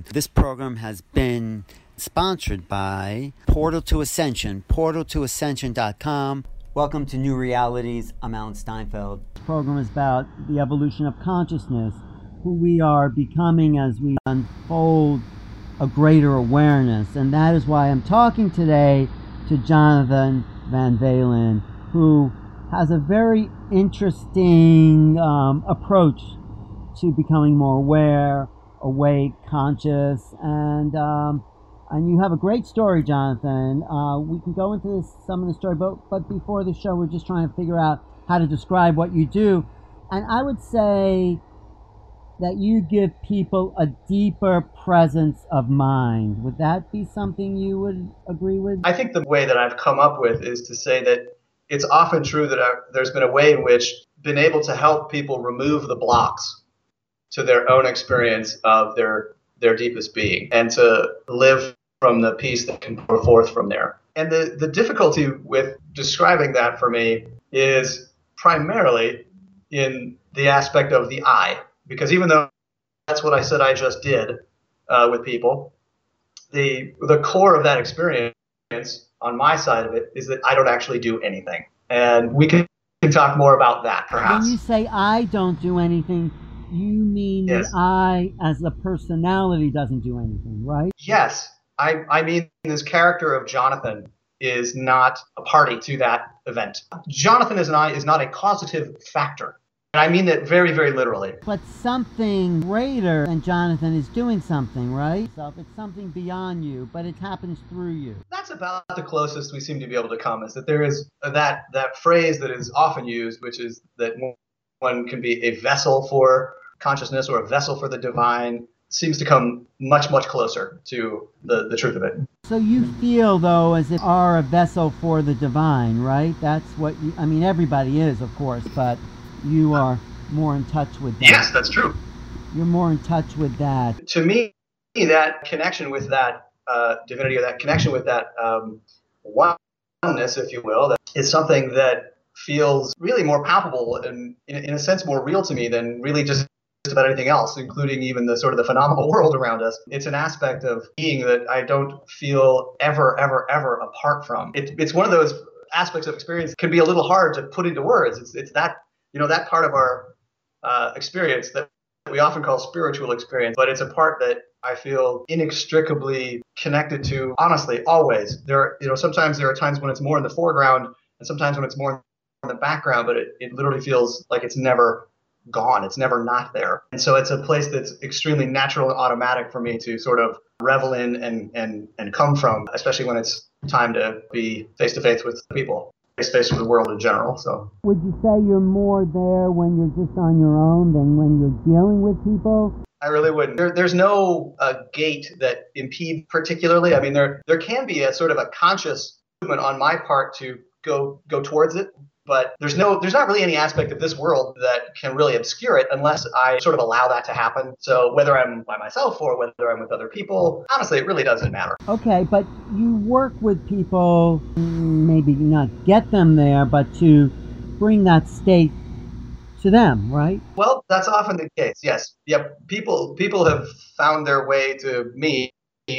This program has been sponsored by Portal to Ascension, portaltoascension.com. Welcome to New Realities. I'm Alan Steinfeld. This program is about the evolution of consciousness, who we are becoming as we unfold a greater awareness. And that is why I'm talking today to Jonathan Van Valen, who has a very interesting approach to becoming more aware, awake, conscious, and you have a great story, Jonathan. We can go into some of the story, but before the show, we're just trying to figure out how to describe what you do. And I would say that you give people a deeper presence of mind. Would that be something you would agree with? I think the way that I've come up with is to say that it's often true that there's been a way in which I've been able to help people remove the blocks to their own experience of their deepest being and to live from the peace that can pour forth from there. And the difficulty with describing that for me is primarily in the aspect of the I, because even though that's what I said I just did with people, the core of that experience on my side of it is that I don't actually do anything. And we can talk more about that, perhaps. When you say I don't do anything, you mean yes. that I, as a personality, doesn't do anything, right? Yes. I mean, this character of Jonathan is not a party to that event. Jonathan as an I is not a causative factor. And I mean that very, very literally. But something greater than Jonathan is doing something, right? So it's something beyond you, but it happens through you. That's about the closest we seem to be able to come, is that there is that phrase that is often used, which is that one can be a vessel for consciousness or a vessel for the divine, seems to come much, much closer to the truth of it. So you feel, though, as if you are a vessel for the divine, right? That's what you, I mean, everybody is, of course, but you are more in touch with that. Yes, that's true. You're more in touch with that. To me, that connection with that divinity, or that connection with that oneness, if you will, that is something that feels really more palpable and, in a sense, more real to me than really just about anything else, including even the sort of the phenomenal world around us. It's an aspect of being that I don't feel ever apart from. It's one of those aspects of experience that can be a little hard to put into words. It's that, that part of our experience that we often call spiritual experience, but it's a part that I feel inextricably connected to, honestly, always. Sometimes there are times when it's more in the foreground and sometimes when it's more in the background, but it literally feels like it's never gone. It's never not there. And so it's a place that's extremely natural and automatic for me to sort of revel in and come from, especially when it's time to be face to face with people, face to face with the world in general. So would you say you're more there when you're just on your own than when you're dealing with people? I really wouldn't. There's no gate that impedes particularly. I mean, there can be a sort of a conscious movement on my part to go towards it. But there's not really any aspect of this world that can really obscure it unless I sort of allow that to happen. So whether I'm by myself or whether I'm with other people, honestly, it really doesn't matter. Okay, but you work with people, maybe not get them there, but to bring that state to them, right? Well, that's often the case, yes. Yep. People have found their way to me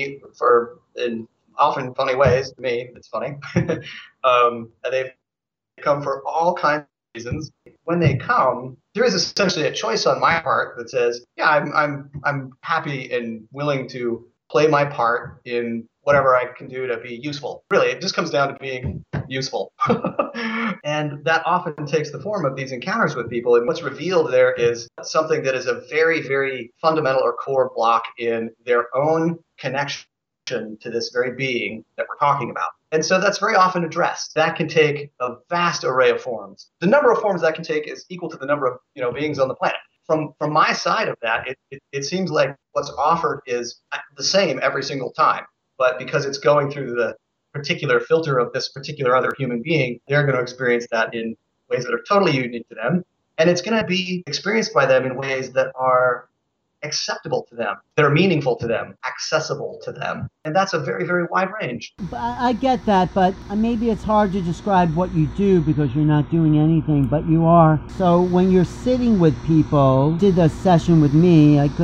in often funny ways. To me, it's funny. They've come for all kinds of reasons. When they come, there is essentially a choice on my part that says, yeah, I'm happy and willing to play my part in whatever I can do to be useful. Really, it just comes down to being useful. And that often takes the form of these encounters with people. And what's revealed there is something that is a very, very fundamental or core block in their own connection to this very being that we're talking about. And so that's very often addressed. That can take a vast array of forms. The number of forms that can take is equal to the number of beings on the planet. From my side of that, it seems like what's offered is the same every single time. But because it's going through the particular filter of this particular other human being, they're going to experience that in ways that are totally unique to them. And it's going to be experienced by them in ways that are acceptable to them, that are meaningful to them, accessible to them. And that's a very, very wide range. I get that, but maybe it's hard to describe what you do because you're not doing anything, but you are. So when you're sitting with people, did a session with me, I couldn't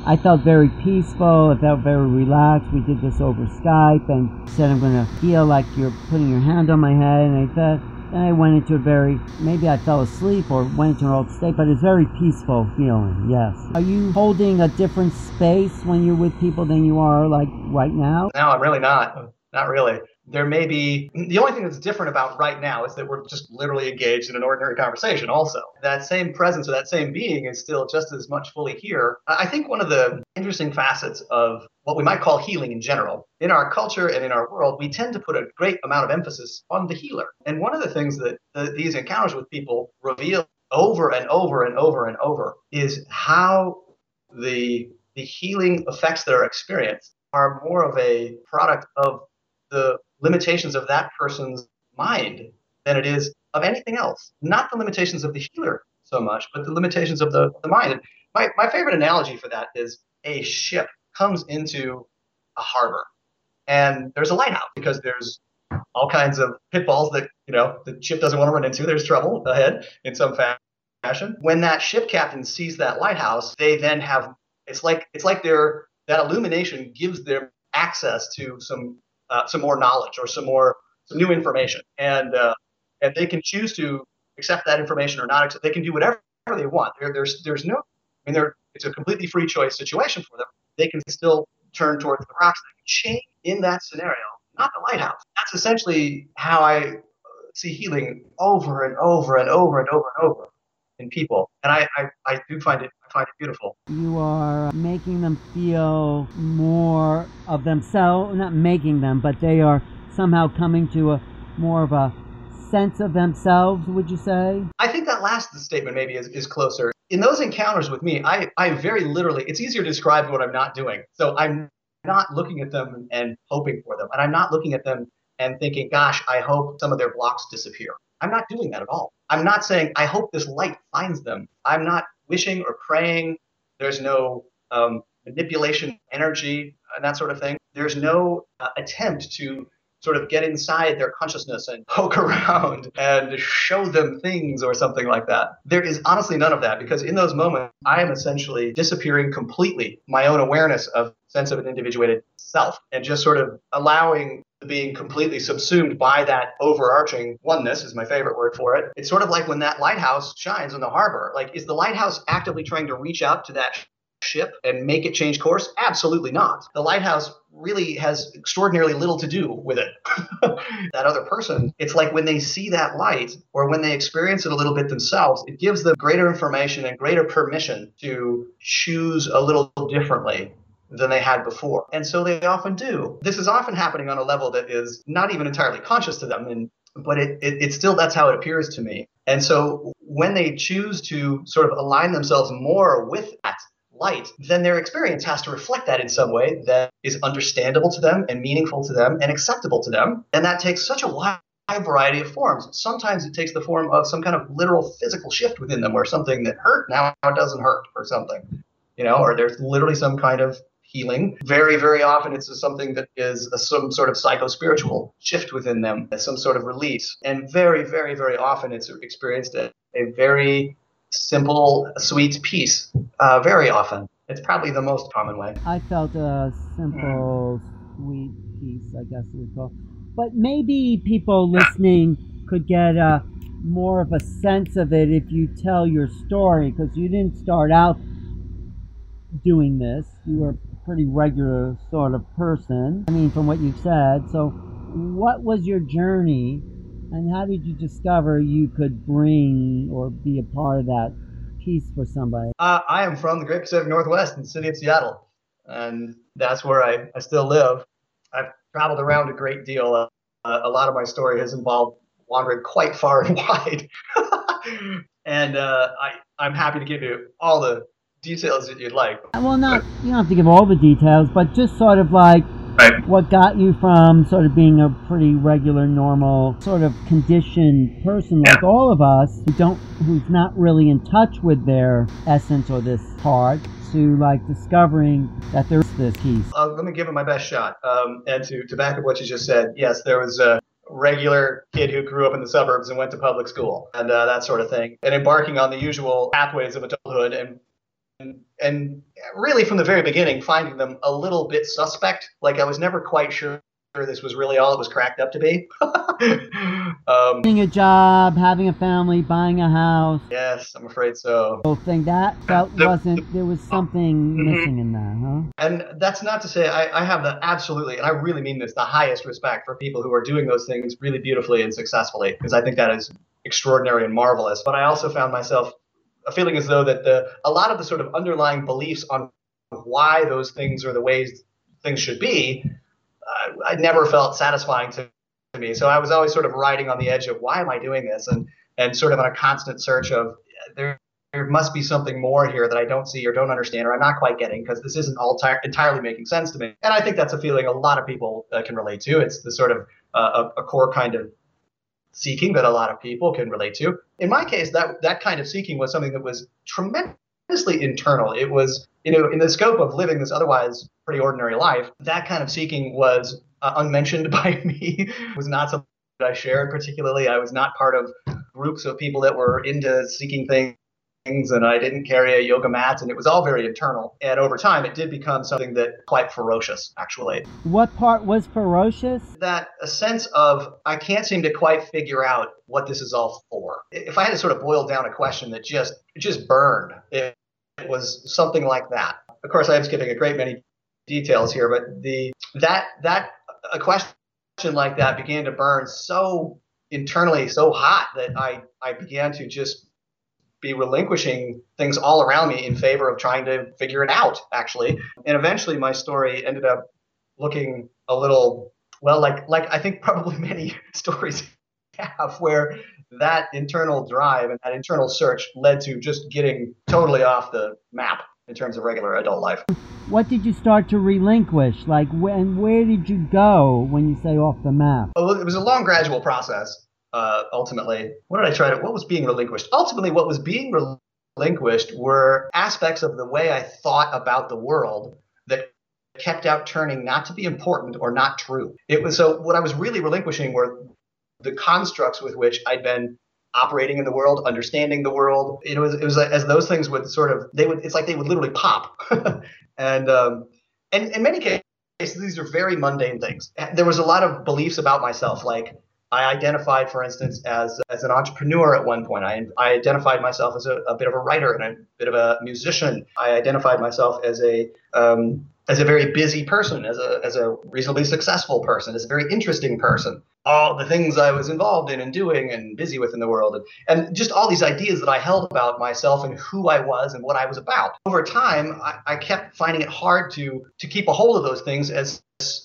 I felt very peaceful. I felt very relaxed. We did this over Skype, and said I'm going to feel like you're putting your hand on my head, and I felt. And I went into maybe I fell asleep or went into an altered state, but it's very peaceful feeling, yes. Are you holding a different space when you're with people than you are like right now? No, I'm really not. Not really. There may be, the only thing that's different about right now is that we're just literally engaged in an ordinary conversation also. That same presence or that same being is still just as much fully here. I think one of the interesting facets of what we might call healing in general, in our culture and in our world, we tend to put a great amount of emphasis on the healer. And one of the things that these encounters with people reveal over and over and over and over is how the healing effects that are experienced are more of a product of the limitations of that person's mind than it is of anything else. Not the limitations of the healer so much, but the limitations of the mind. And my favorite analogy for that is a ship comes into a harbor and there's a lighthouse because there's all kinds of pitfalls that, the ship doesn't want to run into. There's trouble ahead in some fashion. When that ship captain sees that lighthouse, they then have, it's like that illumination gives them access to some more knowledge or some new information, and they can choose to accept that information or not accept. They can do whatever they want. There's no, it's a completely free choice situation for them. They can still turn towards the rocks. They can change in that scenario, not the lighthouse. That's essentially how I see healing over and over and over and over and over in people, and I do find it beautiful. You are making them feel more of themselves, not making them, but they are somehow coming to more of a sense of themselves, would you say? I think that last statement maybe is closer. In those encounters with me, I very literally, it's easier to describe what I'm not doing. So I'm not looking at them and hoping for them, and I'm not looking at them and thinking, gosh, I hope some of their blocks disappear. I'm not doing that at all. I'm not saying, I hope this light finds them. I'm not wishing or praying. There's no manipulation, energy, and that sort of thing. There's no attempt to sort of get inside their consciousness and poke around and show them things or something like that. There is honestly none of that, because in those moments, I am essentially disappearing completely my own awareness of sense of an individuated self and just sort of allowing being completely subsumed by that overarching oneness is my favorite word for it. It's sort of like when that lighthouse shines in the harbor. Like, is the lighthouse actively trying to reach out to that ship and make it change course? Absolutely not. The lighthouse really has extraordinarily little to do with it. That other person, it's like when they see that light or when they experience it a little bit themselves, it gives them greater information and greater permission to choose a little differently than they had before. And so they often do. This is often happening on a level that is not even entirely conscious to them, but it still, that's how it appears to me. And so when they choose to sort of align themselves more with that light, then their experience has to reflect that in some way that is understandable to them and meaningful to them and acceptable to them. And that takes such a wide variety of forms. Sometimes it takes the form of some kind of literal physical shift within them where something that hurt now it doesn't hurt or something, or there's literally some kind of healing. Very, very often it's something that is some sort of psycho-spiritual shift within them, some sort of release. And very, very, very often it's experienced a very simple, sweet peace. Very often. It's probably the most common way. I felt a simple, sweet peace, I guess you would call. But maybe people listening could get more of a sense of it if you tell your story, because you didn't start out doing this. You were a pretty regular sort of person, from what you've said. So what was your journey, and how did you discover you could bring or be a part of that peace for somebody? I am from the Great Pacific Northwest in the city of Seattle, and that's where I still live. I've traveled around a great deal. A lot of my story has involved wandering quite far and wide. And I'm happy to give you all the details that you'd like. Well, you don't have to give all the details, but just sort of like what got you from sort of being a pretty regular, normal, sort of conditioned person like all of us who's not really in touch with their essence or this part, to like discovering that there's this piece. Let me give it my best shot. And to back up what you just said, yes, there was a regular kid who grew up in the suburbs and went to public school and that sort of thing, and embarking on the usual pathways of adulthood and and really from the very beginning, finding them a little bit suspect. Like I was never quite sure this was really all it was cracked up to be. Getting a job, having a family, buying a house. Yes, I'm afraid so. Whole thing that felt there was something missing in that, huh? And that's not to say I have the absolutely, and I really mean this, the highest respect for people who are doing those things really beautifully and successfully, because I think that is extraordinary and marvelous. But I also found myself feeling as though that a lot of the sort of underlying beliefs on why those things are the ways things should be, I never felt satisfying to me. So I was always sort of riding on the edge of why am I doing this, and sort of on a constant search of there must be something more here that I don't see or don't understand or I'm not quite getting, because this isn't all entirely making sense to me. And I think that's a feeling a lot of people can relate to. It's the sort of a core kind of seeking that a lot of people can relate to. In my case, that kind of seeking was something that was tremendously internal. It was, in the scope of living this otherwise pretty ordinary life, that kind of seeking was unmentioned by me, was not something that I shared particularly. I was not part of groups of people that were into seeking things, and I didn't carry a yoga mat, and it was all very internal. And over time, it did become something that quite ferocious, actually. What part was ferocious? That a sense of, I can't seem to quite figure out what this is all for. If I had to sort of boil down a question that just burned, it was something like that. Of course, I am skipping a great many details here, but a question like that began to burn so internally, so hot, that I began to just be relinquishing things all around me in favor of trying to figure it out, actually. And eventually my story ended up looking a little, well, like I think probably many stories have, where that internal drive and that internal search led to just getting totally off the map in terms of regular adult life. What did you start to relinquish? Like, where did you go when you say off the map? Well, it was a long, gradual process. Ultimately, what was being relinquished? Ultimately, what was being relinquished were aspects of the way I thought about the world that kept out turning not to be important or not true. So what I was really relinquishing were the constructs with which I'd been operating in the world, understanding the world. It was as those things would it's like they would literally pop. And in many cases, these are very mundane things. There was a lot of beliefs about myself, like I identified, for instance, as an entrepreneur at one point. I identified myself as a bit of a writer and a bit of a musician. I identified myself as a very busy person, as a reasonably successful person, as a very interesting person. All the things I was involved in and doing and busy with in the world, and just all these ideas that I held about myself and who I was and what I was about. Over time, I kept finding it hard to keep a hold of those things as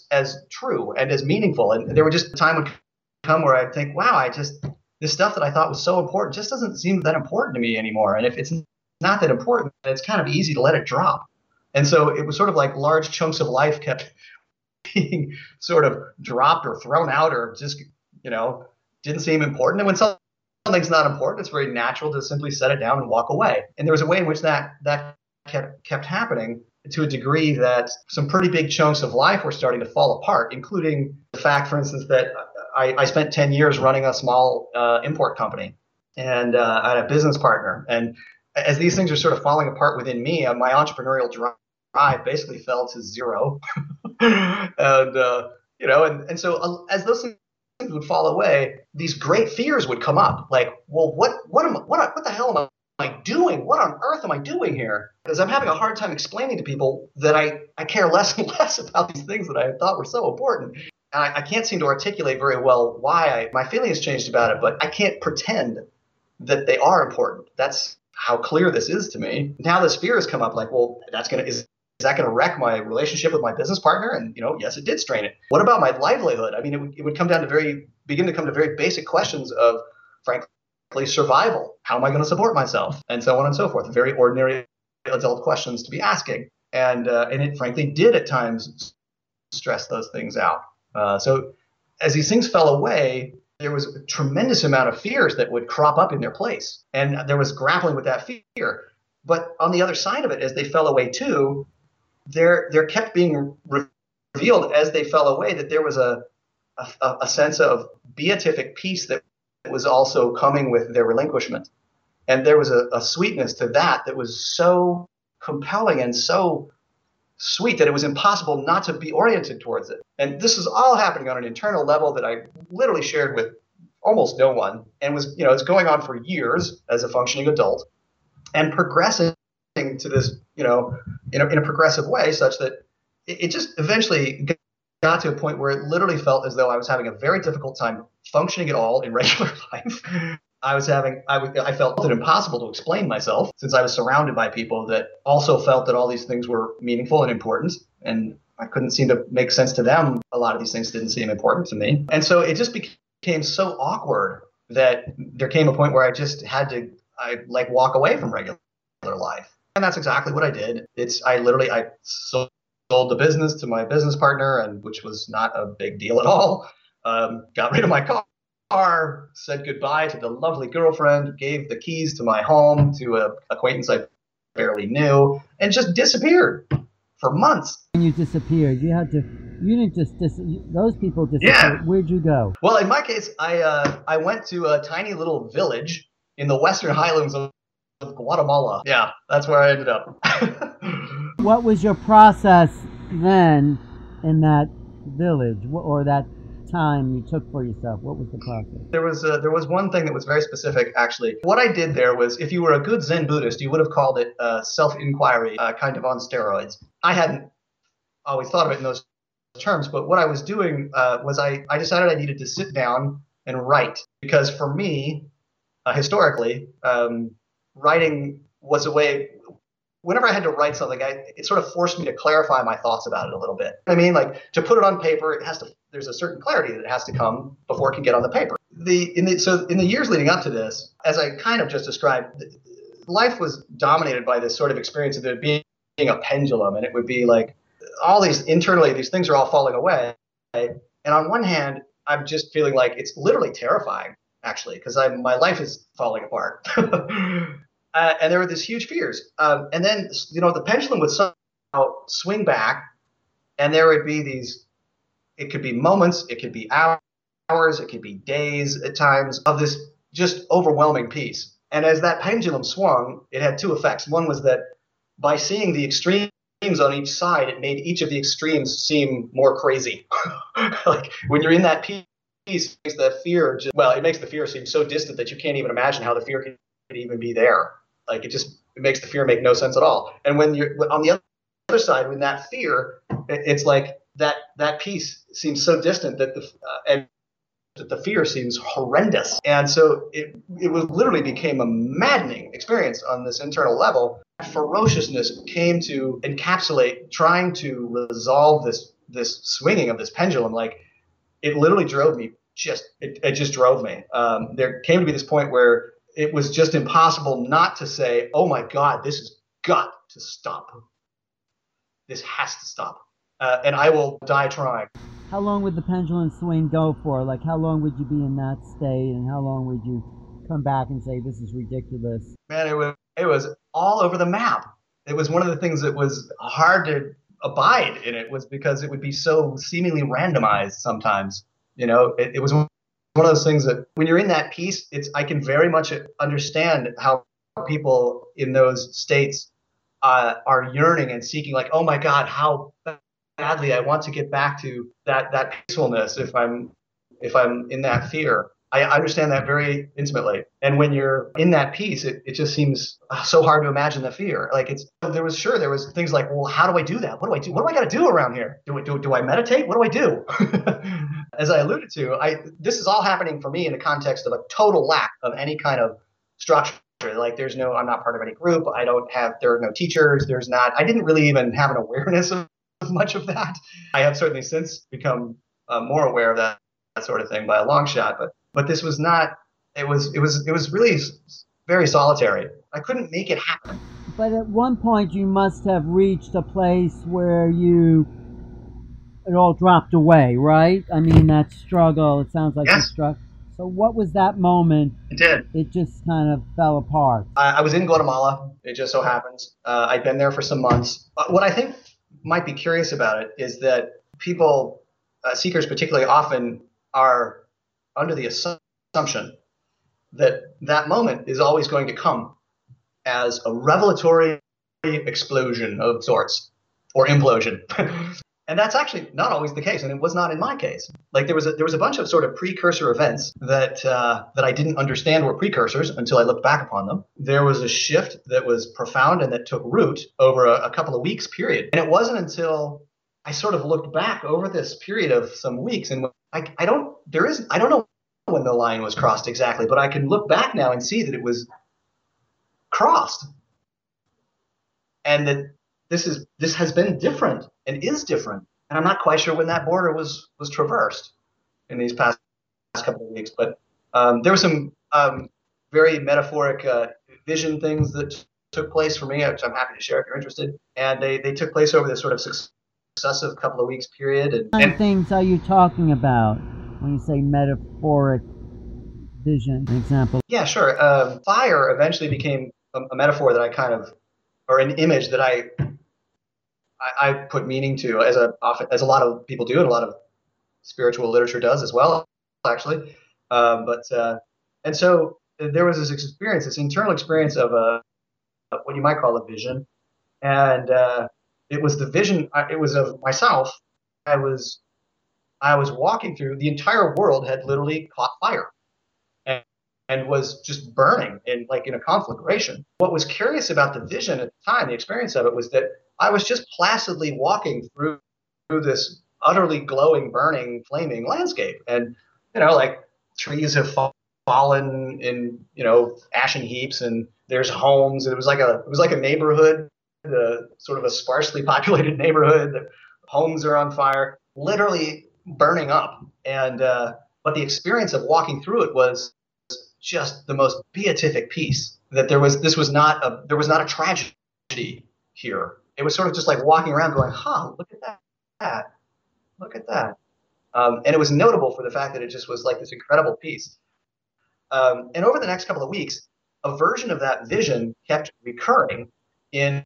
true and as meaningful. And there were just a time would come where I'd think, wow, this stuff that I thought was so important just doesn't seem that important to me anymore. And if it's not that important, it's kind of easy to let it drop. And so it was sort of like large chunks of life kept being sort of dropped or thrown out, or just, didn't seem important. And when something's not important, it's very natural to simply set it down and walk away. And there was a way in which that kept happening, to a degree that some pretty big chunks of life were starting to fall apart, including the fact, for instance, that I spent 10 years running a small import company, and I had a business partner. And as these things are sort of falling apart within me, my entrepreneurial drive basically fell to zero. And so as those things would fall away, these great fears would come up, like, well, what the hell am I doing? What on earth am I doing here? Because I'm having a hard time explaining to people that I care less and less about these things that I thought were so important. And I can't seem to articulate very well why my feeling has changed about it, but I can't pretend that they are important. That's how clear this is to me. Now this fear has come up, like, well, is that going to wreck my relationship with my business partner? And, yes, it did strain it. What about my livelihood? I mean, it would come down to begin to come to very basic questions of, frankly, survival. How am I going to support myself? And so on and so forth. Very ordinary adult questions to be asking. And it frankly did at times stress those things out. So as these things fell away, there was a tremendous amount of fears that would crop up in their place. And there was grappling with that fear. But on the other side of it, as they fell away too, there kept being revealed as they fell away that there was a sense of beatific peace that was also coming with their relinquishment. And there was a sweetness to that was so compelling and so sweet that it was impossible not to be oriented towards it. And this is all happening on an internal level that I literally shared with almost no one, and was, it's going on for years as a functioning adult, and progressing to this, in a progressive way, such that it just eventually got to a point where it literally felt as though I was having a very difficult time functioning at all in regular life. I felt it impossible to explain myself, since I was surrounded by people that also felt that all these things were meaningful and important, and I couldn't seem to make sense to them. A lot of these things didn't seem important to me. And so it just became so awkward that there came a point where I just had to walk away from regular life. And that's exactly what I did. I sold the business to my business partner, and which was not a big deal at all. Got rid of my car, said goodbye to the lovely girlfriend, gave the keys to my home to an acquaintance I barely knew, and just disappeared for months. When you disappeared, you didn't just those people disappeared. Yeah. Where'd you go? Well, in my case, I went to a tiny little village in the western highlands of Guatemala. Yeah, that's where I ended up. What was your process then in that village, or that time you took for yourself? What was the process? There was one thing that was very specific, actually. What I did there was, if you were a good Zen Buddhist, you would have called it self-inquiry, kind of on steroids. I hadn't always thought of it in those terms, but what I was doing was I decided I needed to sit down and write, because for me, historically, writing was a way. Whenever I had to write something, it sort of forced me to clarify my thoughts about it a little bit. I mean, like, to put it on paper, there's a certain clarity that has to come before it can get on the paper. In the years leading up to this, as I kind of just described, life was dominated by this sort of experience of it being a pendulum, and it would be like all these internally, these things are all falling away. And on one hand, I'm just feeling like it's literally terrifying, actually, because my life is falling apart. And there were these huge fears. And then, the pendulum would somehow swing back, and there would be it could be moments, it could be hours, it could be days at times of this just overwhelming peace. And as that pendulum swung, it had two effects. One was that by seeing the extremes on each side, it made each of the extremes seem more crazy. Like, when you're in that peace, it makes the fear seem so distant that you can't even imagine how the fear could even be there. Like, it makes the fear make no sense at all. And when you're on the other side, when that fear, it's like that peace seems so distant that the fear seems horrendous. And so it literally became a maddening experience on this internal level. Ferociousness came to encapsulate trying to resolve this swinging of this pendulum. Like, it literally drove me. It just drove me. There came to be this point where it was just impossible not to say, oh my God, this has got to stop. This has to stop. And I will die trying. How long would the pendulum swing go for? Like, how long would you be in that state, and how long would you come back and say, this is ridiculous? Man, it was all over the map. It was one of the things that was hard to abide in it, was because it would be so seemingly randomized sometimes. It was one of those things that when you're in that peace, I can very much understand how people in those states are yearning and seeking, like, oh my God, how badly I want to get back to that peacefulness if I'm in that fear. I understand that very intimately. And when you're in that peace, it just seems so hard to imagine the fear. Like, there was things like, well, how do I do that? What do I do? What do I got to do around here? Do I meditate? What do I do? As I alluded to, this is all happening for me in the context of a total lack of any kind of structure. Like, I'm not part of any group. There are no teachers. I didn't really even have an awareness of much of that. I have certainly since become more aware of that sort of thing by a long shot, but this was not. It was really very solitary. I couldn't make it happen. But at one point, you must have reached a place where it all dropped away, right? I mean, that struggle. It sounds like yes. You struggle. So what was that moment? It did. It just kind of fell apart. I was in Guatemala. It just so happens. I'd been there for some months. What I think might be curious about it is that people, seekers particularly, often are under the assumption that moment is always going to come as a revelatory explosion of sorts or implosion. And that's actually not always the case, and it was not in my case. Like there was a bunch of sort of precursor events that I didn't understand were precursors until I looked back upon them. There was a shift that was profound and that took root over a couple of weeks period, and it wasn't until I sort of looked back over this period of some weeks, and I don't know when the line was crossed exactly, but I can look back now and see that it was crossed, and that this has been different and is different, and I'm not quite sure when that border was traversed in these past couple of weeks. But there were some very metaphoric vision things that took place for me, which I'm happy to share if you're interested. And they took place over this sort of successive couple of weeks period. What kind of things are you talking about when you say metaphoric vision? An example? Yeah, sure. Fire eventually became a metaphor that I kind of, or an image that I put meaning to, as a lot of people do, and a lot of spiritual literature does as well, actually. And so there was this internal experience of what you might call a vision, and it was the vision. It was of myself. I was walking through. The entire world had literally caught fire, and was just burning in a conflagration. What was curious about the vision at the time, the experience of it, was that I was just placidly walking through this utterly glowing, burning, flaming landscape. And, trees have fallen in, ashen heaps, and there's homes. And it was like a neighborhood, sort of a sparsely populated neighborhood. The homes are on fire, literally burning up. And, but the experience of walking through it was just the most beatific peace. That there was not a tragedy here. It was sort of just like walking around going, look at that. Look at that. And it was notable for the fact that it just was like this incredible peace. And over the next couple of weeks, a version of that vision kept recurring and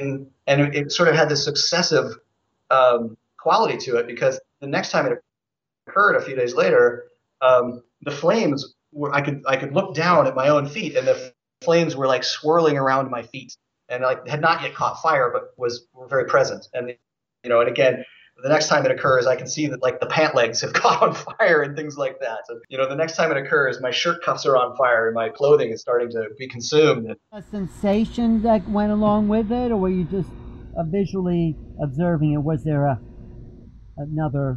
it sort of had this successive quality to it, because the next time it occurred a few days later, the flames were, I could look down at my own feet, and the flames were like swirling around my feet, and had not yet caught fire, but were very present. And and again, the next time it occurs, I can see that the pant legs have caught on fire and things like that. So, the next time it occurs, my shirt cuffs are on fire and my clothing is starting to be consumed. A sensation that went along with it, or were you just visually observing it? Was there another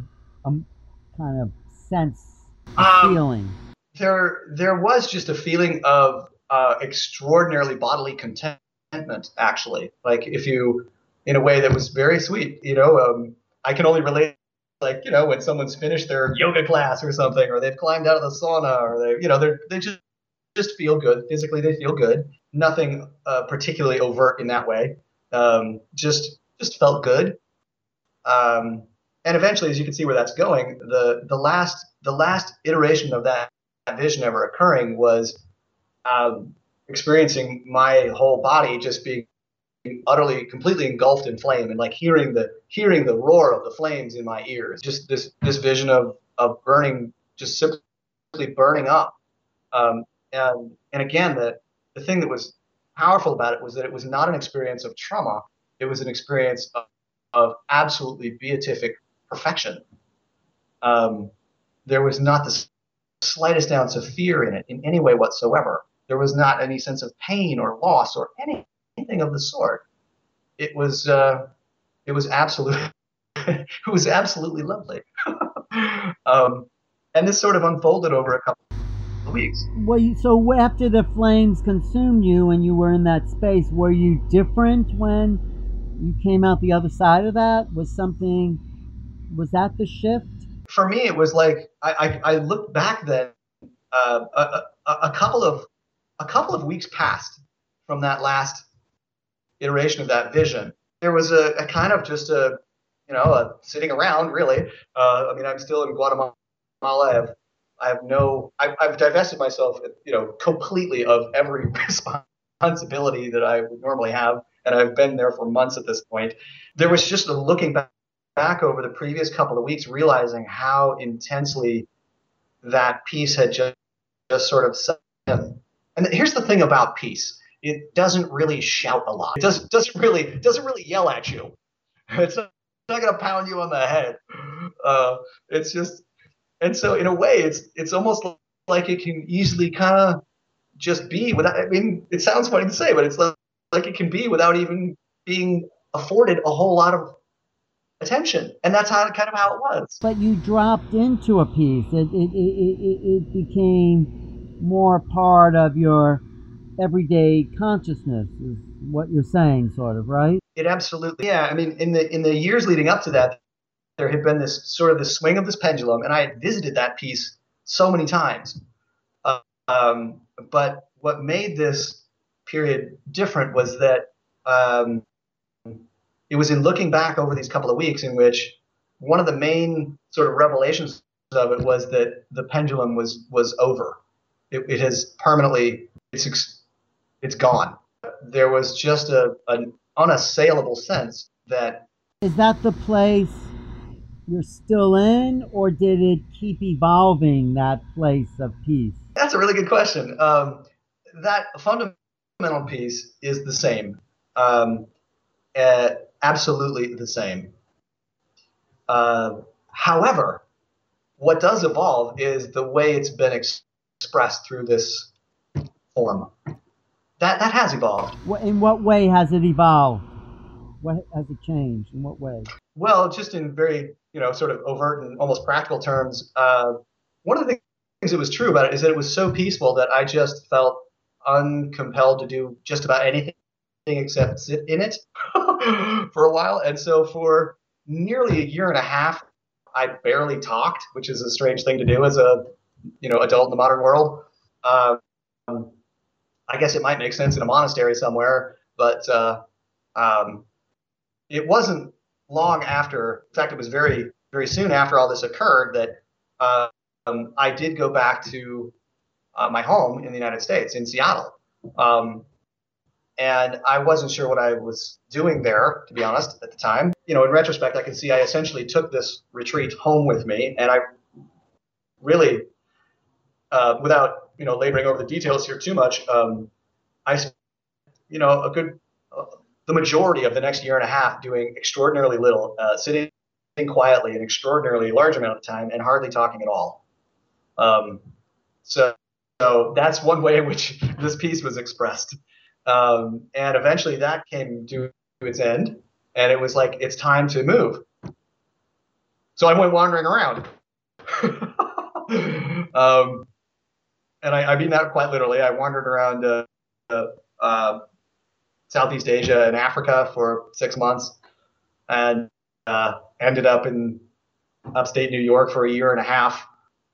kind of sense, feeling? There was just a feeling of extraordinarily bodily contentment, actually. In a way that was very sweet. I can only relate, when someone's finished their yoga class or something, or they've climbed out of the sauna, or they just feel good physically. They feel good. Nothing particularly overt in that way. Just felt good. And eventually, as you can see where that's going, the last iteration of that vision ever occurring was experiencing my whole body just being utterly, completely engulfed in flame, and hearing the roar of the flames in my ears. Just this vision of burning, just simply burning up. And again, the thing that was powerful about it was that it was not an experience of trauma. It was an experience of absolutely beatific perfection. There was not the slightest ounce of fear in it in any way whatsoever. There was not any sense of pain or loss or anything of the sort. It was absolutely it was absolutely lovely. And this sort of unfolded over a couple of weeks. So after the flames consumed you and you were in that space, were you different when you came out the other side of that? Was that the shift? For me, it was like I looked back then. A couple of weeks passed from that last iteration of that vision. There was a kind of just a sitting around, really. I'm still in Guatemala. I've divested myself, completely of every responsibility that I would normally have, and I've been there for months at this point. There was just a looking back over the previous couple of weeks, realizing how intensely that peace had just sort of set in. And here's the thing about peace. it doesn't really shout a lot. It doesn't really yell at you. It's not going to pound you on the head. It's just, and so in a way, it's almost like it can easily kind of just be without. I mean, it sounds funny to say, but it's like it can be without even being afforded a whole lot of attention, and that's kind of how it was. But you dropped into a piece. It became more part of your everyday consciousness, is what you're saying, sort of, right? It absolutely, yeah. I mean, in the years leading up to that, there had been this sort of the swing of this pendulum, and I had visited that piece so many times. But what made this period different was that it was in looking back over these couple of weeks in which one of the main sort of revelations of it was that the pendulum was over. It has permanently, it's gone. There was just an unassailable sense that. Is that the place you're still in, or did it keep evolving, that place of peace? That's a really good question. That fundamental piece is the same. Absolutely the same. However, what does evolve is the way it's been expressed through this form. That has evolved. In what way has it evolved? What has it changed? In what way? Well, just in very, sort of overt and almost practical terms, one of the things that was true about it is that it was so peaceful that I just felt uncompelled to do just about anything except sit in it for a while. And so for nearly a year and a half, I barely talked, which is a strange thing to do as a, adult in the modern world. I guess it might make sense in a monastery somewhere, but it wasn't long after. In fact, it was very, very soon after all this occurred that I did go back to my home in the United States, in Seattle. And I wasn't sure what I was doing there, to be honest, at the time. In retrospect, I can see I essentially took this retreat home with me, and I really, without laboring over the details here too much, I spent the majority of the next year and a half doing extraordinarily little, sitting quietly an extraordinarily large amount of time, and hardly talking at all. So that's one way in which this piece was expressed. And eventually that came to its end, and it was like, it's time to move. So I went wandering around. And I mean that quite literally. I wandered around Southeast Asia and Africa for 6 months, and ended up in upstate New York for a year and a half,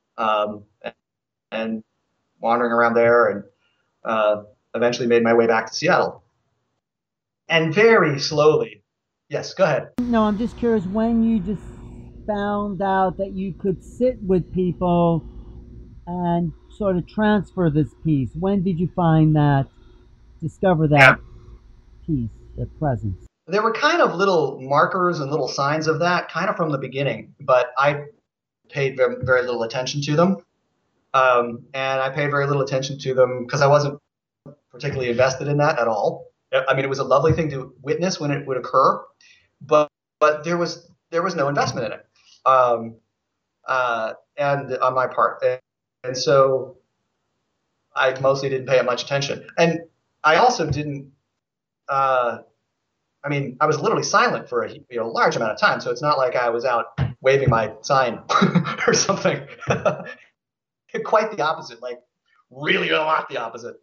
and wandering around there, and eventually made my way back to Seattle. And very slowly, yes, go ahead. No, I'm just curious, when you just found out that you could sit with people and sort of transfer this piece, when did you discover that piece, that presence? There were kind of little markers and little signs of that kind of from the beginning, but I paid very, very little attention to them. And I paid very little attention to them because I wasn't particularly invested in that at all. I mean, it was a lovely thing to witness when it would occur, but there was no investment in it, and on my part, and so I mostly didn't pay it much attention. And I also didn't. I mean, I was literally silent for a large amount of time, so it's not like I was out waving my sign or something. Quite the opposite, like really a lot the opposite.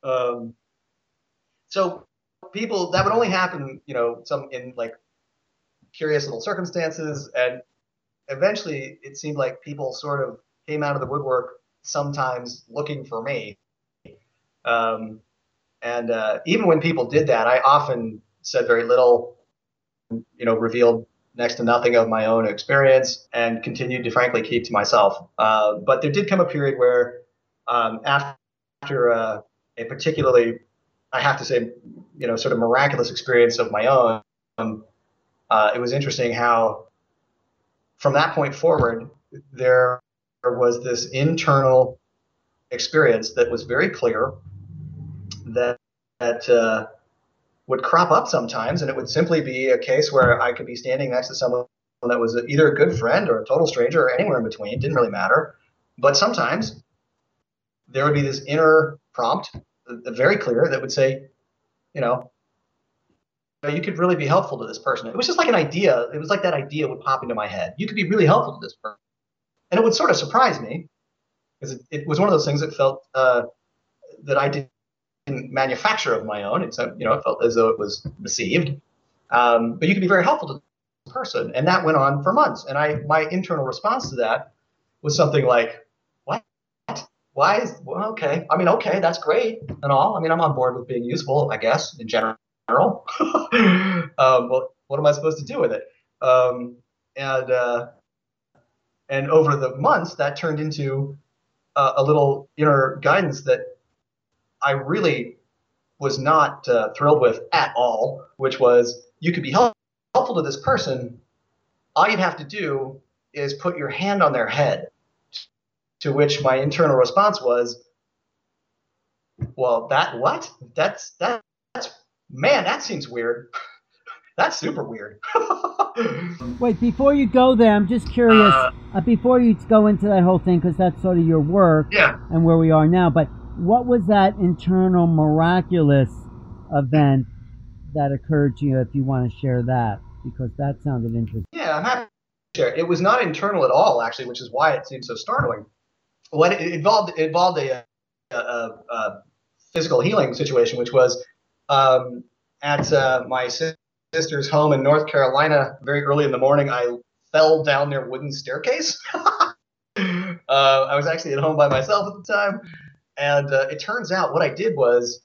So people, that would only happen, some in like curious little circumstances, and eventually it seemed like people sort of came out of the woodwork sometimes looking for me. And even when people did that, I often said very little, revealed next to nothing of my own experience, and continued to frankly keep to myself. But there did come a period where after a particularly, I have to say, sort of miraculous experience of my own, it was interesting how from that point forward, there was this internal experience that was very clear that would crop up sometimes, and it would simply be a case where I could be standing next to someone that was either a good friend or a total stranger or anywhere in between. It didn't really matter. But sometimes there would be this inner prompt, very clear, that would say, you know, you could really be helpful to this person. It was just like an idea. It was like that idea would pop into my head. You could be really helpful to this person. And it would sort of surprise me because it was one of those things that felt that I didn't manufacture of my own. It felt as though it was received. But you can be very helpful to this person. And that went on for months. And my internal response to that was something like, what? Why well, okay. I mean, okay, that's great and all. I mean, I'm on board with being useful, I guess, in general. Well, what am I supposed to do with it? And over the months, that turned into a little inner guidance that I really was not thrilled with at all, which was you could be helpful to this person. All you'd have to do is put your hand on their head, to which my internal response was, well, that's man, that seems weird. That's super weird. Wait, before you go there, I'm just curious, before you go into that whole thing, because that's sort of your work and where we are now, but what was that internal miraculous event that occurred to you, if you want to share that? Because that sounded interesting. Yeah, I'm happy to share. It was not internal at all, actually, which is why it seemed so startling. What it involved a physical healing situation, which was at my sister's home in North Carolina. Very early in the morning, I fell down their wooden staircase. I was actually at home by myself at the time, and it turns out what I did was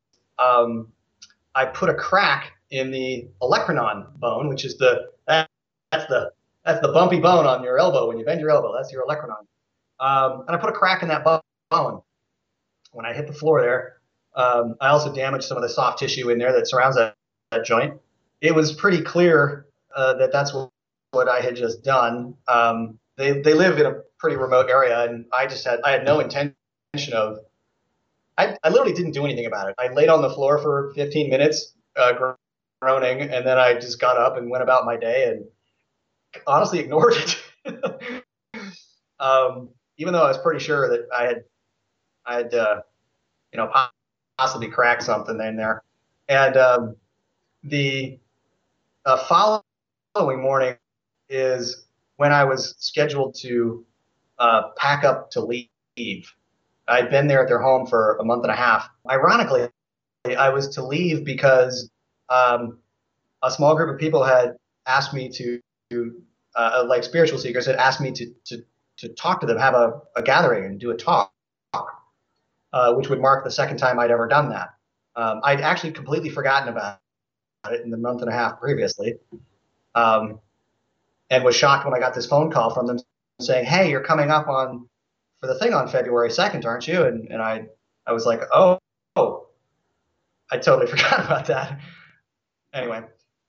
I put a crack in the olecranon bone, which is that's the bumpy bone on your elbow when you bend your elbow. That's your olecranon. And I put a crack in that bone. When I hit the floor there, I also damaged some of the soft tissue in there that surrounds that joint. It was pretty clear that that's what I had just done. They live in a pretty remote area, and I had no intention of. I literally didn't do anything about it. I laid on the floor for 15 minutes, groaning, and then I just got up and went about my day and honestly ignored it. Even though I was pretty sure that I had possibly cracked something in there. And the following morning is when I was scheduled to pack up to leave. I'd been there at their home for a month and a half. Ironically, I was to leave because a small group of people had asked me to like spiritual seekers had asked me to talk to them, have a gathering and do a talk, which would mark the second time I'd ever done that. I'd actually completely forgotten about it in the month and a half previously, and was shocked when I got this phone call from them saying, "Hey, you're coming up for the thing on February 2nd, aren't you?" And I was like, oh, I totally forgot about that. Anyway,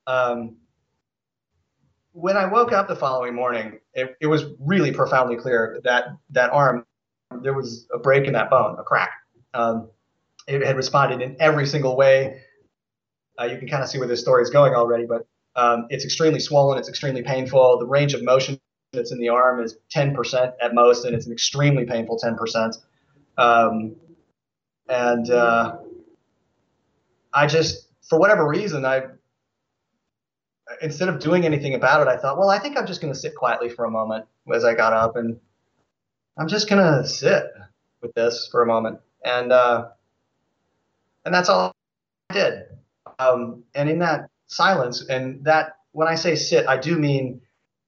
when I woke up the following morning, it was really profoundly clear that arm, there was a break in that bone, a crack. It had responded in every single way. You can kind of see where this story is going already, but it's extremely swollen. It's extremely painful. The range of motion that's in the arm is 10% at most, and it's an extremely painful 10%. I just, for whatever reason, instead of doing anything about it, I thought, well, I think I'm just going to sit quietly for a moment as I got up, and I'm just going to sit with this for a moment. And that's all I did. And in that silence, and that when I say sit, I do mean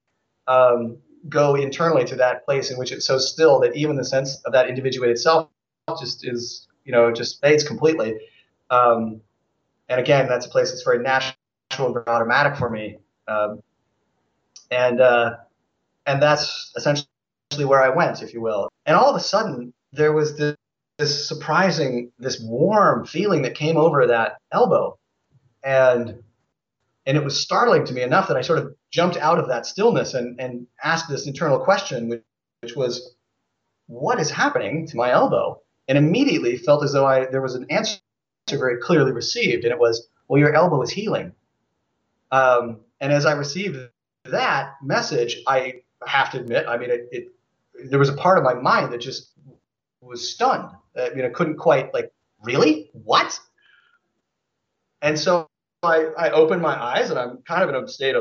go internally to that place in which it's so still that even the sense of that individuated self just is, just fades completely. And again, that's a place that's very natural and very automatic for me. And that's essentially where I went, if you will. And all of a sudden, there was this surprising, this warm feeling that came over that elbow. And it was startling to me enough that I sort of jumped out of that stillness and asked this internal question, which was, what is happening to my elbow? And immediately felt as though there was an answer very clearly received, and it was, well, your elbow is healing. And as I received that message, I have to admit, I mean, there was a part of my mind that just was stunned. I couldn't quite, like, really? What? And so I opened my eyes, and I'm kind of in a state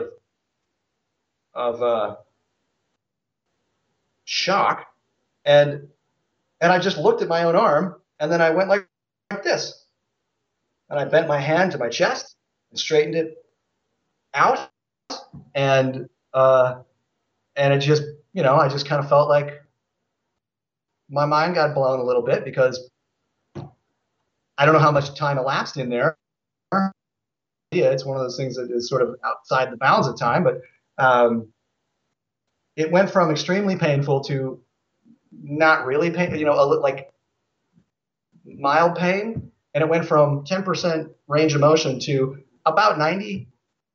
of shock, and I just looked at my own arm, and then I went like this, and I bent my hand to my chest and straightened it out, and it just, I just kind of felt like my mind got blown a little bit, because I don't know how much time elapsed in there. Yeah, it's one of those things that is sort of outside the bounds of time, but it went from extremely painful to not really pain, like mild pain, and it went from 10% range of motion to about 90,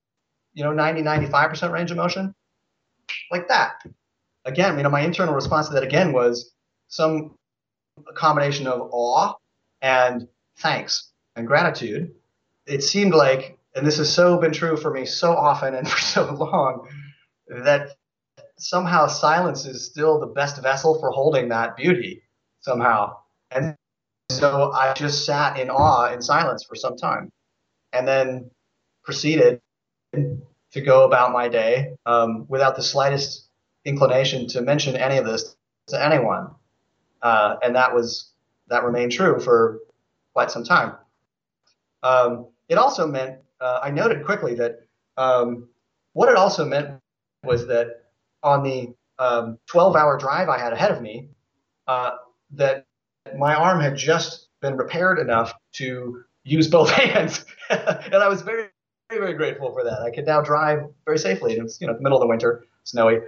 95% range of motion, like that. Again, my internal response to that again was some combination of awe and thanks and gratitude. It seemed like, and this has so been true for me so often and for so long, that somehow silence is still the best vessel for holding that beauty somehow. And so I just sat in awe in silence for some time, and then proceeded to go about my day without the slightest inclination to mention any of this to anyone. And that remained true for quite some time. It also meant, I noted quickly that what it also meant was that on the 12-hour drive I had ahead of me, that my arm had just been repaired enough to use both hands. And I was very, very, very grateful for that. I could now drive very safely. And it was, the middle of the winter, snowy.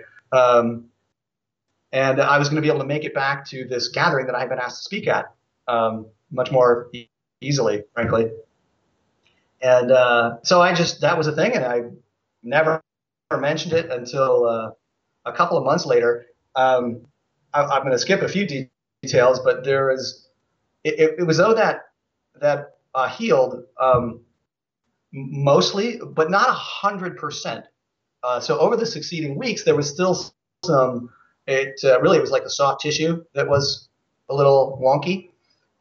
And I was going to be able to make it back to this gathering that I had been asked to speak at much more easily, frankly. And so that was a thing, and I never mentioned it until a couple of months later. I'm going to skip a few details, but it was though that healed mostly, but not 100%. So over the succeeding weeks, there was still some. It really was like the soft tissue that was a little wonky.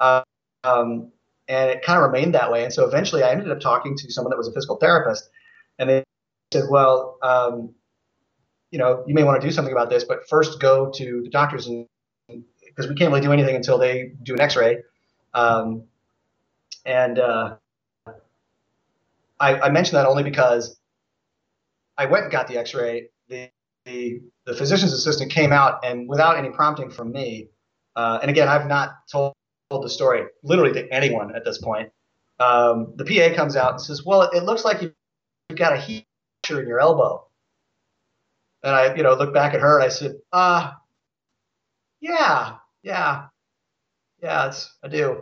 And it kind of remained that way. And so eventually I ended up talking to someone that was a physical therapist, and they said, well, you may want to do something about this, but first go to the doctors, because we can't really do anything until they do an x-ray. I mentioned that only because I went and got the x-ray. The physician's assistant came out, and without any prompting from me, and again, I've not told the story literally to anyone at this point. The PA comes out and says, well, it looks like you've got a heat fracture in your elbow. And I, looked back at her and I said, yeah, I do.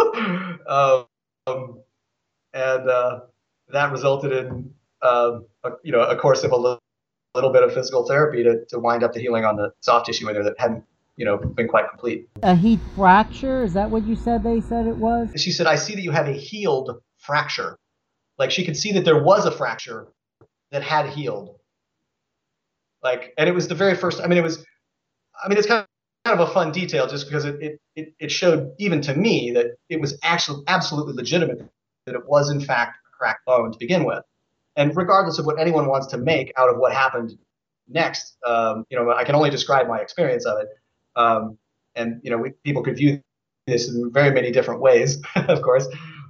That resulted in, a course of a little bit of physical therapy to wind up the healing on the soft tissue in there that hadn't, been quite complete. A heat fracture? Is that what you said they said it was? She said, I see that you have a healed fracture. Like, she could see that there was a fracture that had healed. Like, and it was the very first, it's kind of a fun detail, just because it showed even to me that it was actually absolutely legitimate, that it was in fact a cracked bone to begin with. And regardless of what anyone wants to make out of what happened next, I can only describe my experience of it. And people could view this in very many different ways, of course.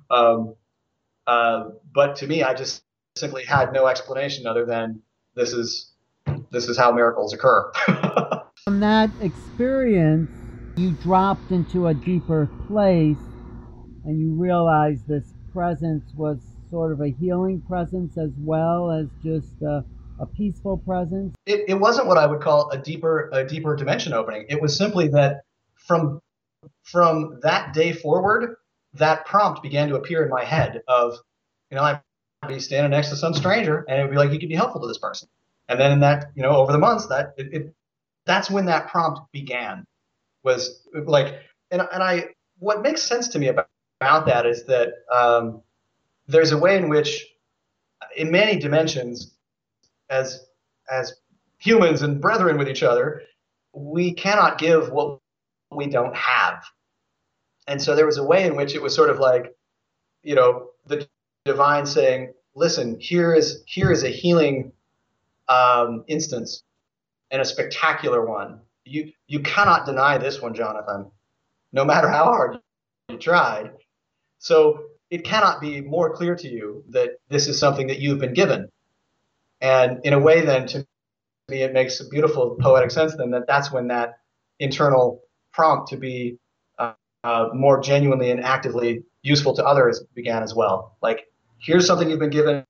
But to me, I just simply had no explanation other than this is how miracles occur. From that experience, you dropped into a deeper place, and you realized this presence was sort of a healing presence as well as just a peaceful presence. It wasn't what I would call a deeper dimension opening. It was simply that from that day forward, that prompt began to appear in my head of, I'd be standing next to some stranger, and it would be like, you could be helpful to this person. And then in that, over the months, that's when that prompt began. Was like, and what makes sense to me about about that is that there's a way in which, in many dimensions, as as humans and brethren with each other, we cannot give what we don't have. And so there was a way in which it was sort of like, the divine saying, "Listen, here is a healing instance, and a spectacular one. You cannot deny this one, Jonathan, no matter how hard you tried. So it cannot be more clear to you that this is something that you've been given." And in a way, then, to me, it makes a beautiful poetic sense then that that's when that internal prompt to be more genuinely and actively useful to others began as well. Like, here's something you've been given.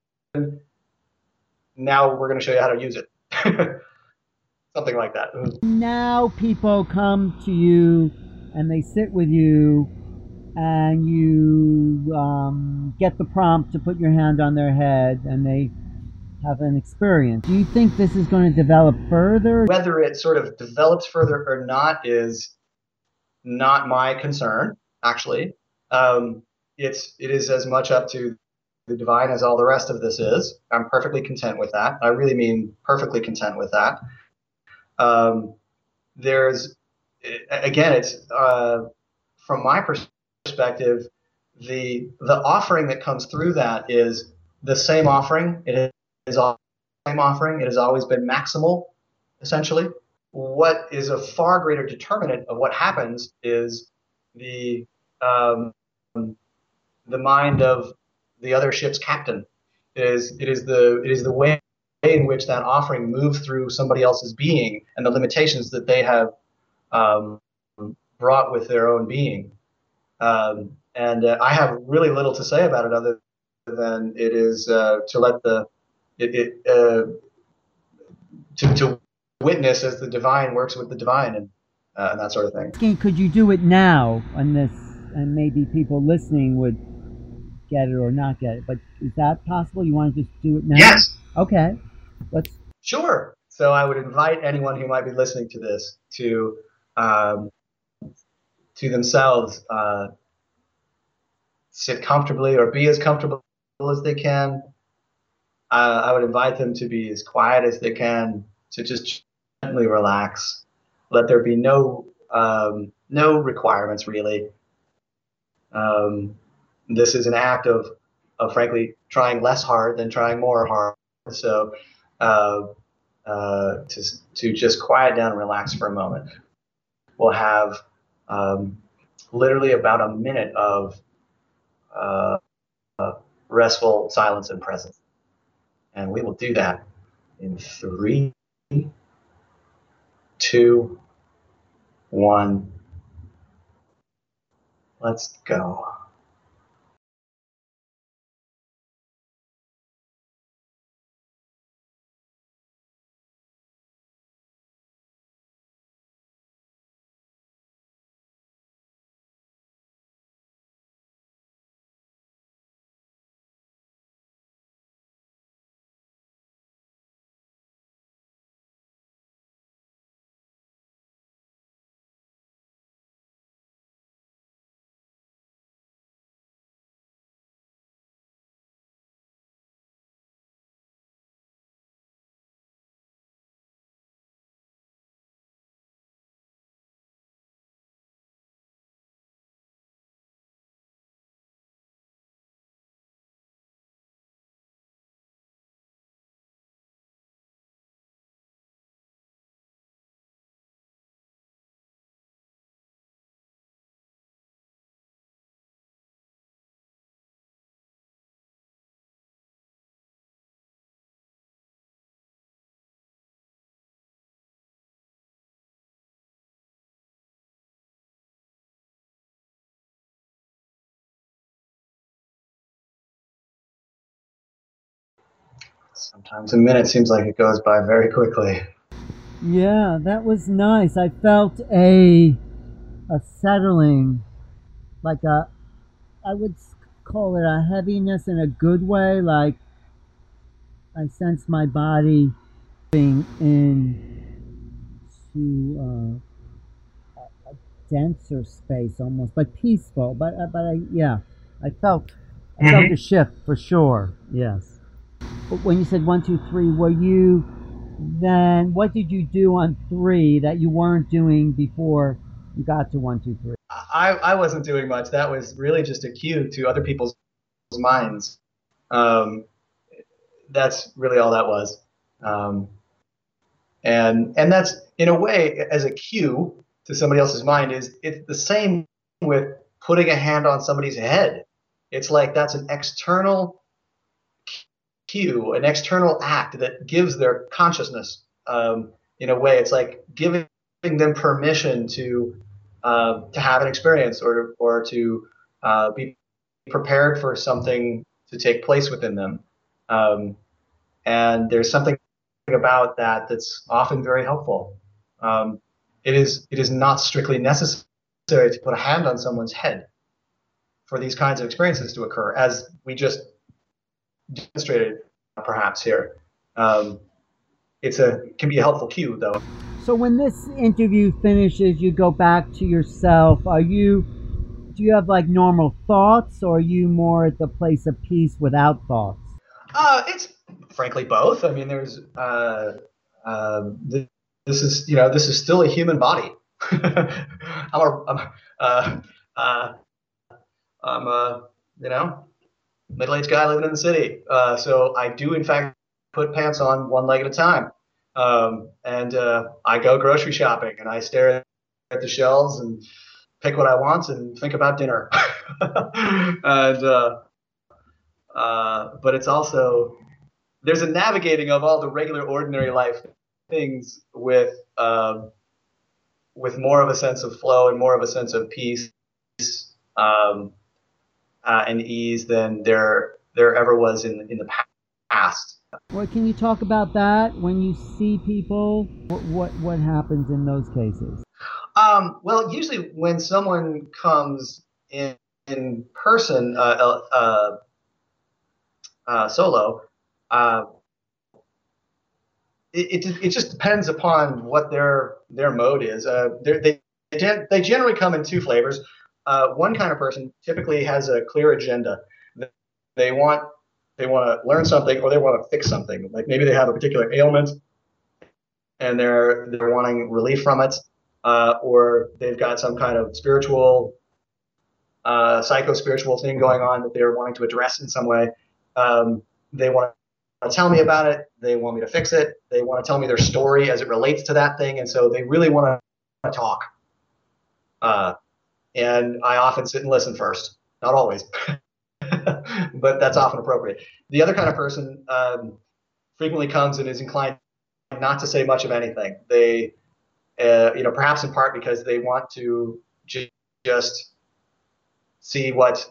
Now we're going to show you how to use it. Something like that. Now people come to you and they sit with you and you get the prompt to put your hand on their head and they have an experience. Do you think this is going to develop further? Whether it sort of develops further or not is not my concern, actually. It is as much up to the divine as all the rest of this is. I'm perfectly content with that. I really mean perfectly content with that. There's, again, it's from my perspective, the offering that comes through that is the same offering. It is all the same offering. It has always been maximal, essentially. What is a far greater determinant of what happens is the mind of the other ship's captain. It is the way in which that offering moves through somebody else's being and the limitations that they have brought with their own being. And I have really little to say about it other than it is to let to witness as the divine works with the divine and that sort of thing. Could you do it now on this, and maybe people listening would get it or not get it, but is that possible? You want to just do it now? Yes. Okay. Let's. Sure. So I would invite anyone who might be listening to this to themselves sit comfortably or be as comfortable as they can. I would invite them to be as quiet as they can, to just gently relax. Let there be no requirements, really. This is an act of frankly trying less hard than trying more hard. So to just quiet down and relax for a moment. We'll have literally about a minute of restful silence and presence. And we will do that in 3, 2, 1. Let's go. Sometimes a minute seems like it goes by very quickly. Yeah, that was nice. I felt a settling, like I would call it a heaviness in a good way. Like I sense my body being in to denser space almost, but peaceful. I felt Mm-hmm. a shift for sure. Yes. But when you said 1, 2, 3, were you then? What did you do on 3 that you weren't doing before you got to 1, 2, 3? I wasn't doing much. That was really just a cue to other people's minds. Um, that's really all that was. Um, and that's in a way as a cue to somebody else's mind is it's the same with putting a hand on somebody's head. It's like that's an external cue, an external act that gives their consciousness. In a way, it's like giving them permission to have an experience or to be prepared for something to take place within them. Um, and there's something about that that's often very helpful. Um, it is not strictly necessary to put a hand on someone's head for these kinds of experiences to occur, as we just demonstrated perhaps here. Um, can be a helpful cue though. So when this interview finishes, you go back to yourself. Do you have like normal thoughts, or are you more at the place of peace without thoughts? It's frankly both. I mean, there's this is still a human body. Uh, uh, I'm a middle-aged guy living in the city, so I do in fact put pants on one leg at a time, and I go grocery shopping and I stare at the shelves and pick what I want and think about dinner, and but it's also there's a navigating of all the regular ordinary life things with more of a sense of flow and more of a sense of peace um, and ease than there ever was in the past. Well, can you talk about that when you see people? What happens in those cases? Well, usually when someone comes in person solo, uh, it just depends upon what their mode is. They generally come in two flavors. One kind of person typically has a clear agenda. They want they want to learn something or they want to fix something. Like maybe they have a particular ailment and they're wanting relief from it, or they've got some kind of spiritual, psycho spiritual thing going on that they're wanting to address in some way. They want to tell me about it. They want me to fix it. They want to tell me their story as it relates to that thing, and so they really want to talk. Uh, and I often sit and listen first. Not always, but that's often appropriate. The other kind of person frequently comes and is inclined not to say much of anything. They, perhaps in part because they want to just see what.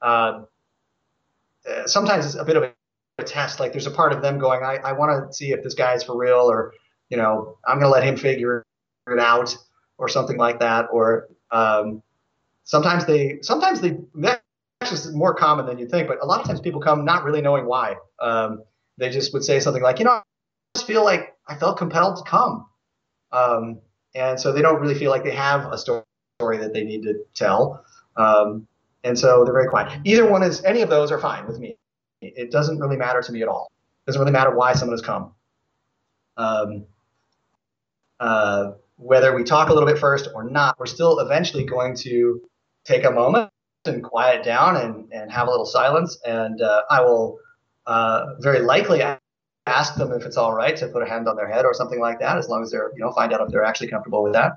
Sometimes it's a bit of a test. Like there's a part of them going, I want to see if this guy is for real, or I'm going to let him figure it out, or something like that. Or sometimes they that's just more common than you think. But a lot of times people come not really knowing why. They just would say something like, I just feel like I felt compelled to come. And so they don't really feel like they have a story that they need to tell. And so they're very quiet. Any of those are fine with me. It doesn't really matter to me at all. It doesn't really matter why someone has come. Whether we talk a little bit first or not, we're still eventually going to take a moment and quiet down and have a little silence. And I will very likely ask them if it's all right to put a hand on their head or something like that, as long as they're, find out if they're actually comfortable with that.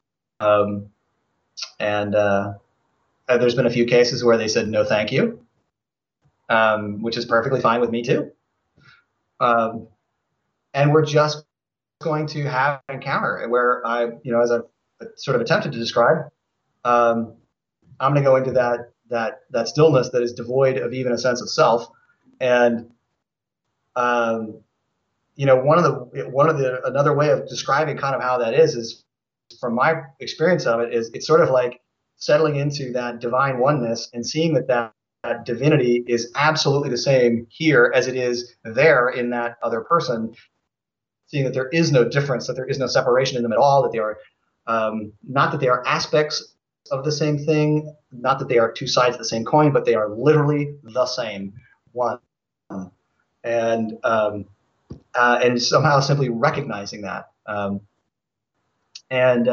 And there's been a few cases where they said no, thank you, which is perfectly fine with me too. And we're just going to have an encounter where as I've sort of attempted to describe, I'm going to go into that stillness that is devoid of even a sense of self, and another way of describing kind of how that is from my experience of it is it's sort of like settling into that divine oneness and seeing that divinity is absolutely the same here as it is there in that other person, seeing that there is no difference, that there is no separation in them at all, that they are Not that they are aspects of the same thing, not that they are two sides of the same coin, but they are literally the same one. And and somehow simply recognizing that. And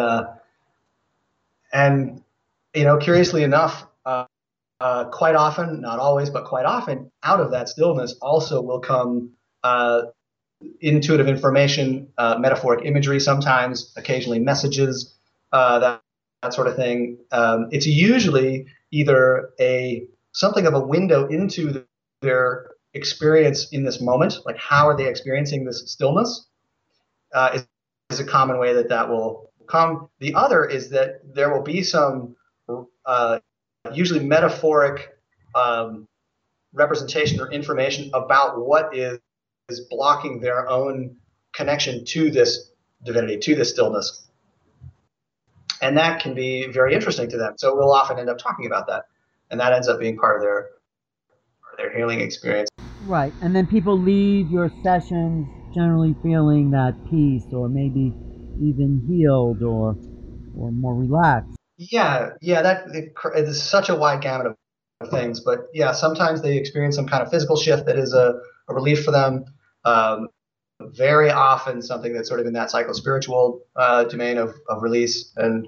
curiously enough, quite often, not always, but quite often, out of that stillness also will come intuitive information, metaphoric imagery, sometimes, occasionally messages, that sort of thing. It's usually either something of a window into their experience in this moment, like how are they experiencing this stillness, is a common way that will come. The other is that there will be some usually metaphoric representation or information about what is blocking their own connection to this divinity, to this stillness. And that can be very interesting to them. So we'll often end up talking about that. And that ends up being part of their healing experience. Right. And then people leave your sessions generally feeling that peace, or maybe even healed, or more relaxed. Yeah, it is such a wide gamut of things. But yeah, sometimes they experience some kind of physical shift that is a relief for them. Very often something that's sort of in that psychospiritual domain of release, and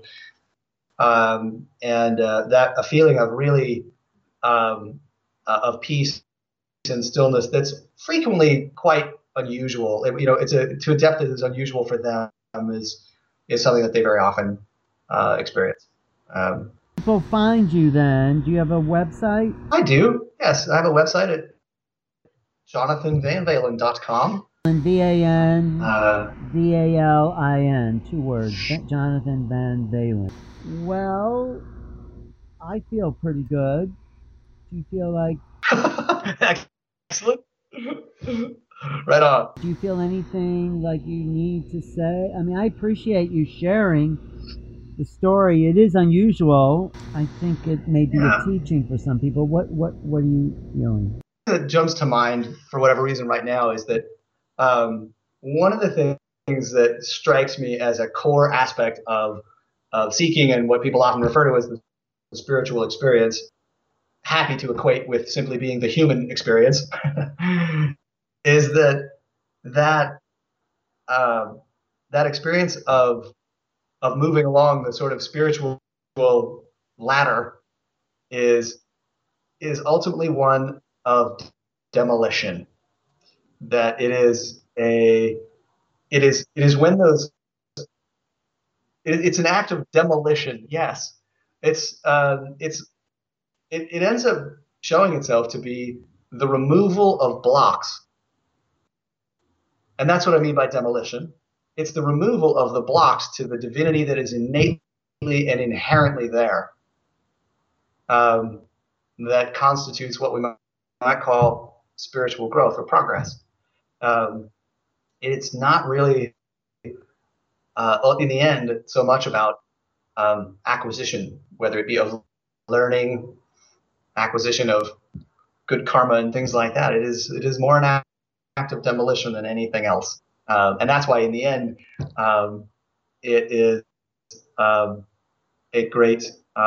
that a feeling of really of peace and stillness that's frequently quite unusual. It's to a depth that is unusual for them is something that they very often experience. People find you then. Do you have a website? I do. Yes, I have a website at jonathanvanvalin.com. VAN VALIN, 2 words. Jonathan Van Valen. Well, I feel pretty good. Do you feel like? Excellent. Right on. Do you feel anything like you need to say? I mean, I appreciate you sharing the story. It is unusual. I think it may be a teaching for some people. What are you feeling? That jumps to mind for whatever reason right now is that one of the things that strikes me as a core aspect of seeking, and what people often refer to as the spiritual experience, happy to equate with simply being the human experience, is that experience of moving along the sort of spiritual ladder is ultimately one of demolition. That it is when those it's an act of demolition. Yes, it ends up showing itself to be the removal of blocks. And that's what I mean by demolition. It's the removal of the blocks to the divinity that is innately and inherently there. That constitutes what we might call spiritual growth or progress. It's not really, in the end, so much about acquisition, whether it be of learning, acquisition of good karma and things like that. It is more an act of demolition than anything else. And that's why in the end, it is a great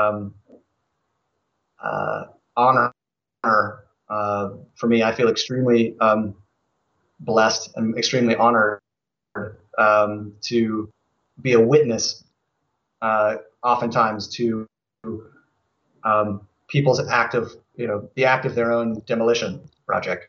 honor for me. I feel extremely blessed and extremely honored to be a witness oftentimes to people's the act of their own demolition project.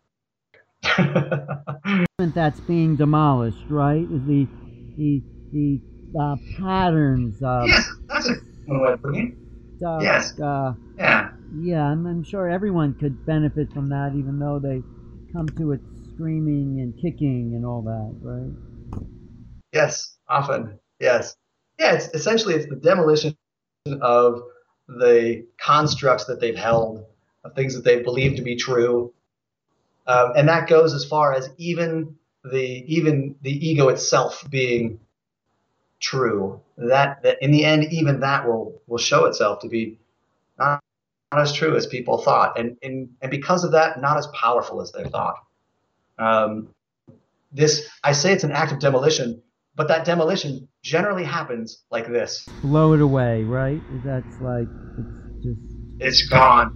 That's being demolished, right? Is the patterns of yes, that's one way of putting it. Yes. Yeah, I'm sure everyone could benefit from that, even though they come to it screaming and kicking and all that, right? Yes, often. Yes. Yeah, it's the demolition of the constructs that they've held, of things that they've believed to be true. And that goes as far as even the ego itself being true. That in the end, even that will show itself to be not as true as people thought, and because of that, not as powerful as they thought. I say it's an act of demolition But that demolition generally happens like this. Blow it away, right? That's like, it's just... It's gone.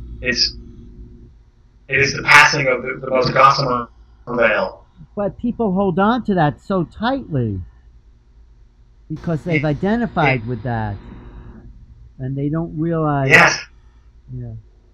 It is the passing of the most gossamer veil. But people hold on to that so tightly because they've identified with that, and they don't realize. Yes. Yeah.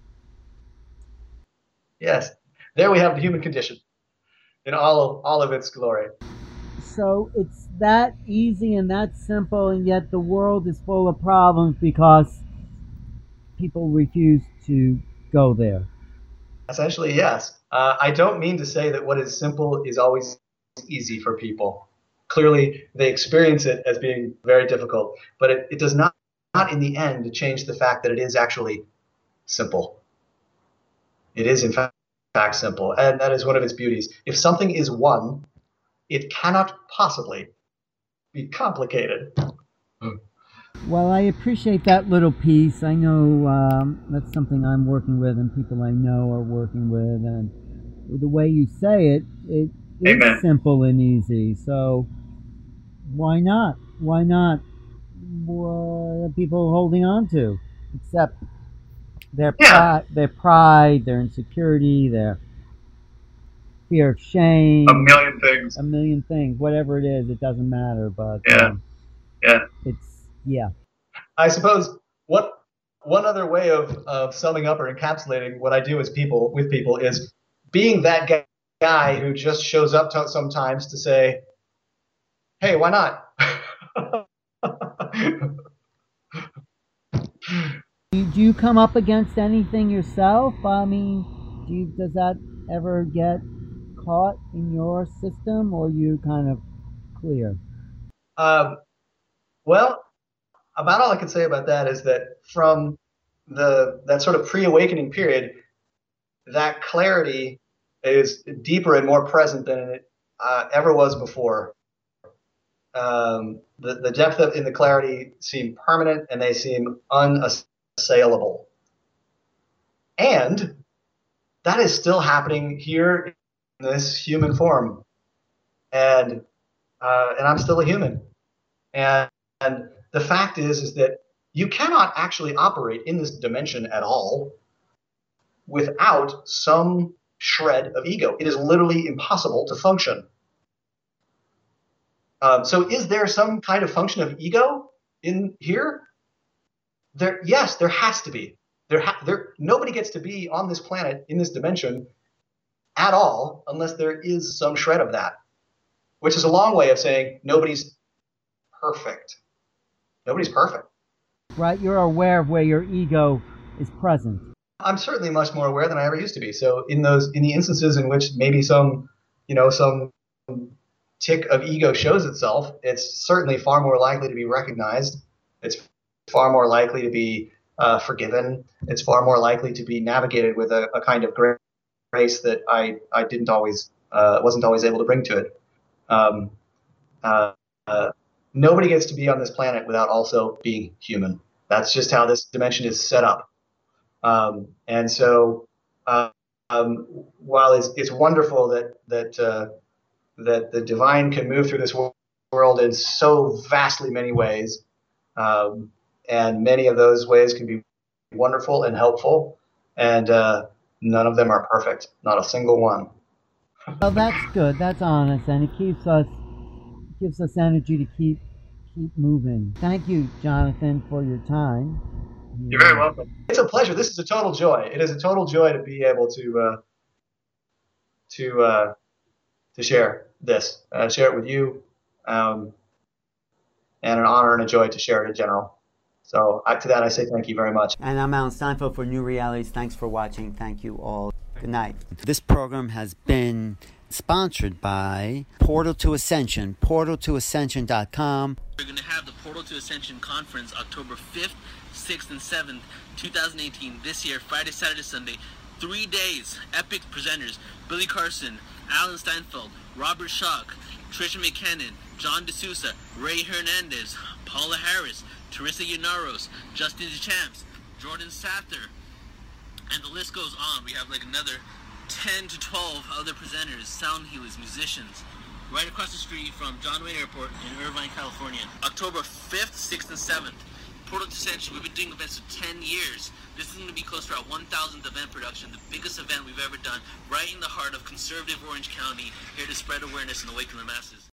Yes. There we have the human condition in all of its glory. So it's that easy and that simple, and yet the world is full of problems because people refuse to go there. Essentially, yes. I don't mean to say that what is simple is always easy for people. Clearly, they experience it as being very difficult, but it does not in the end change the fact that it is actually simple. It is, in fact, simple, and that is one of its beauties. If something is one, it cannot possibly be complicated. Well, I appreciate that little piece. I know that's something I'm working with and people I know are working with, and the way you say it, it Amen. is simple and easy. So why not? Why not? What are people holding on to? Except their pride, their insecurity, their fear of shame. A million things. A million things. Whatever it is, it doesn't matter. But yeah. I suppose one other way of summing up or encapsulating what I do with people is being that guy who just shows up sometimes to say, hey, why not? Do you come up against anything yourself? I mean, does that ever get caught in your system, or you kind of clear? Well, about all I can say about that is that from that sort of pre-awakening period, that clarity is deeper and more present than it ever was before. The depth in the clarity seem permanent, and they seem unassailable. And that is still happening here in this human form, and I'm still a human, and the fact is that you cannot actually operate in this dimension at all without some shred of ego. It is literally impossible to function. So is there some kind of function of ego in here? Yes, there has to be. Nobody gets to be on this planet in this dimension at all unless there is some shred of that, which is a long way of saying nobody's perfect. Nobody's perfect. Right, you're aware of where your ego is present. I'm certainly much more aware than I ever used to be. So in the instances in which maybe some tick of ego shows itself, it's certainly far more likely to be recognized. It's far more likely to be forgiven. It's far more likely to be navigated with a kind of grace that I didn't always wasn't always able to bring to it. Nobody gets to be on this planet without also being human. That's just how this dimension is set up. And so, while it's wonderful that the divine can move through this world in so vastly many ways, and many of those ways can be wonderful and helpful, and none of them are perfect, not a single one. Well, that's good. That's honest, and it gives us energy to keep moving. Thank you, Jonathan, for your time. You're very welcome. It's a pleasure. This is a total joy. It is a total joy to be able to share this, share it with you, and an honor and a joy to share it in general. So to that I say thank you very much. And I'm Alan Steinfeld for New Realities. Thanks for watching. Thank you all. Good night. This program has been sponsored by Portal to Ascension, portaltoascension.com. We're going to have the Portal to Ascension Conference October 5th, 6th, and 7th, 2018, this year, Friday, Saturday, Sunday. 3 days, epic presenters, Billy Carson, Alan Steinfeld, Robert Schock, Trisha McKinnon, John D'Souza, Ray Hernandez, Paula Harris, Teresa Yannaros, Justin DeChamps, Jordan Sather, and the list goes on. We have like another 10 to 12 other presenters, sound healers, musicians, right across the street from John Wayne Airport in Irvine, California. October 5th, 6th, and 7th. Portal to Ascension, we've been doing events for 10 years. This is going to be close to our 1,000th event production, the biggest event we've ever done, right in the heart of conservative Orange County, here to spread awareness and awaken the masses.